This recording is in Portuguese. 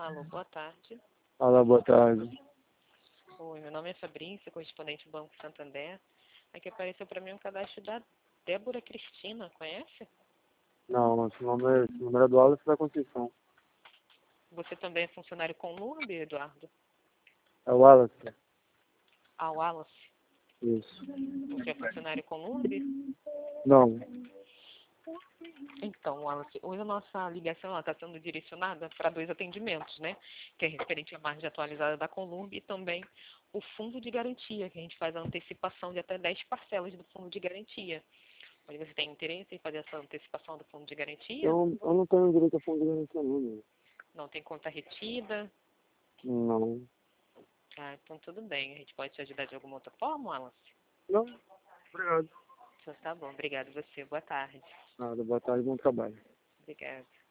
Alô, boa tarde. Olá, boa tarde. Oi, meu nome é Fabrício, correspondente do Banco Santander. Aqui apareceu para mim um cadastro da Débora Cristina, conhece? Não, esse número é do Wallace da Conceição. Você também é funcionário com Lurb, Eduardo? É o Wallace? Ah, Wallace. Isso. Você é funcionário com Lurb? Não. Então, Wallace, hoje a nossa ligação está sendo direcionada para 2 atendimentos, né? Que é referente à margem atualizada da Conlurb e também o fundo de garantia, que a gente faz a antecipação de até 10 parcelas do fundo de garantia. Mas você tem interesse em fazer essa antecipação do fundo de garantia? Eu não tenho direito a fundo de garantia, não, meu. Não tem conta retida? Não. Ah, então tudo bem. A gente pode te ajudar de alguma outra forma, Wallace? Não. Obrigado. Então tá bom. Obrigada a você. Boa tarde. Nada, boa tarde, bom trabalho. Obrigada.